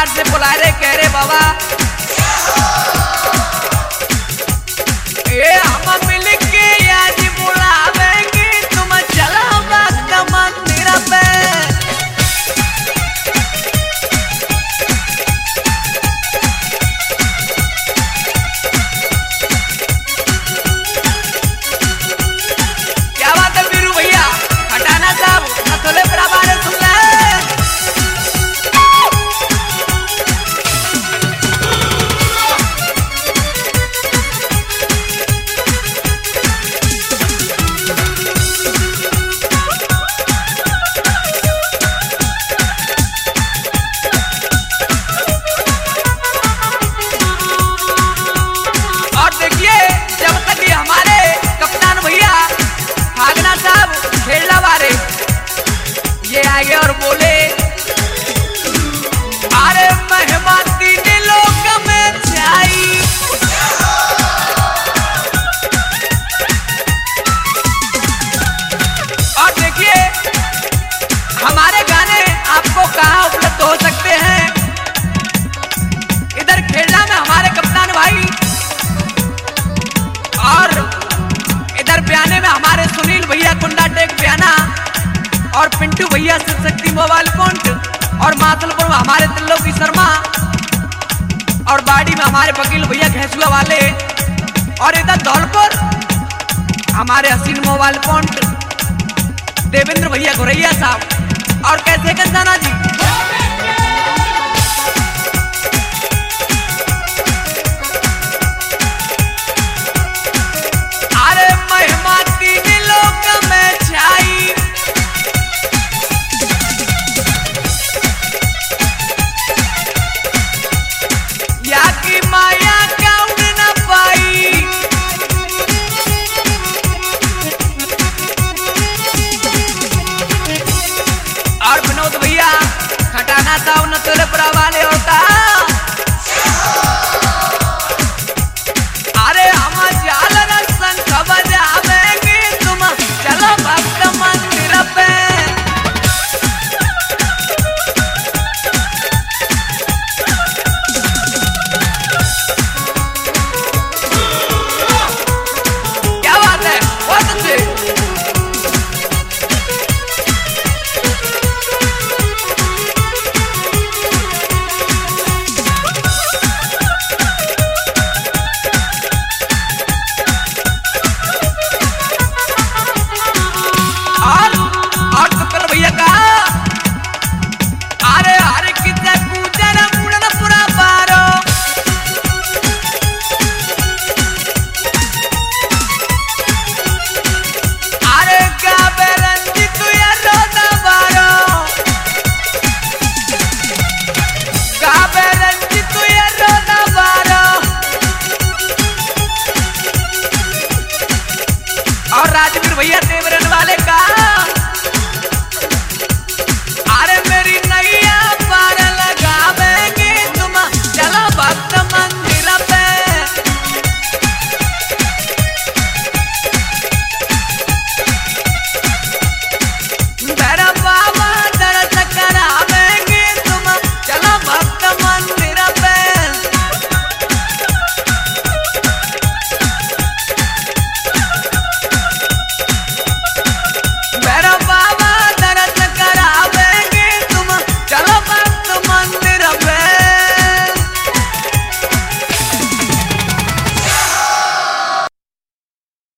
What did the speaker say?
दरबार से बुला रहे, कह रहे बाबा ये हम मिल के आज बुलावेंगे, तुम चला भक्त मंदिर पे। क्या बात है वीरू भैया, खटाना साहब नथुले पर हमारे सुन ले। ये आगे और बोले अरे महिमा तीन लोक में छाई। और देखिए हमारे गाने आपको कहाँ उपलब्ध हो सकते हैं। इधर खेलना में हमारे कप्तान भाई और इधर बयाने में हमारे सुनील भैया कुंडा टेक बयाना और पिंटू भैया शिव शक्ति मोबाइल पॉइंट और मातलपुर में हमारे त्रिलोकी शर्मा और बाड़ी में हमारे वकील भैया घैसुआ वाले और इधर धौलपुर हमारे हसीन मोबाइल पॉइंट देवेंद्र भैया घोरैया साहब। और कैसे कंसाना जी अरे महिमा तीन लोक में छाई। माया का उड़ न पाई। और विनोद भैया खटाना साहब नथुले पुरा वाले होता अरे हम जाल रसन खबर जावेंगे, तुम चलो भक्त मंदिर पे। और राजवीर भैया देवरन वाले का